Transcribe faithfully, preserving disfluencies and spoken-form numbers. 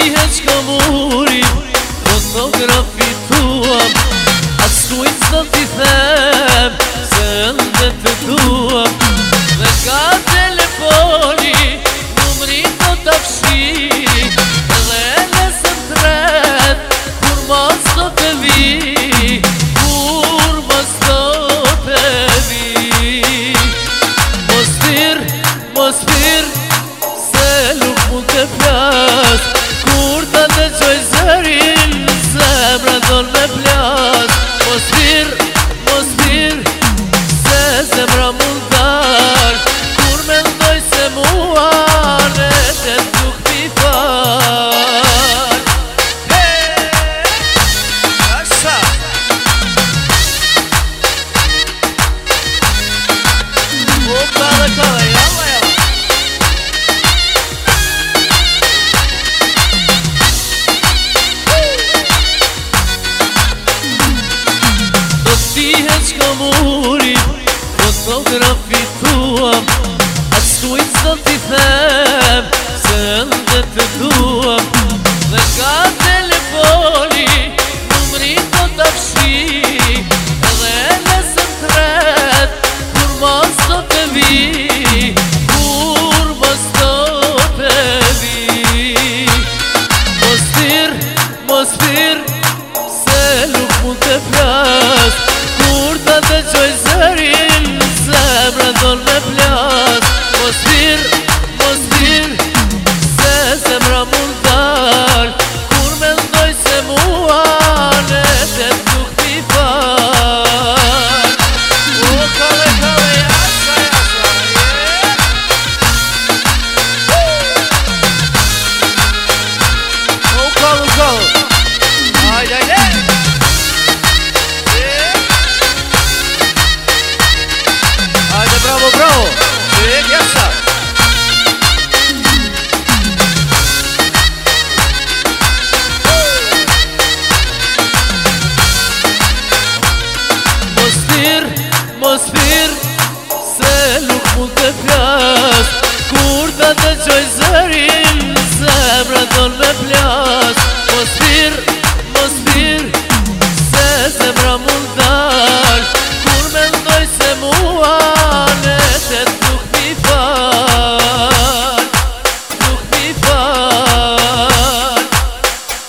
heq ka muri fotografi tuam as kujt s'do t'i them se ende të duam dhe ka telefoni numri do t'a fshi edhe nëse t'ret kur mos do të vi kur mos do të vi mos fir, mos fir se nuk mund të pja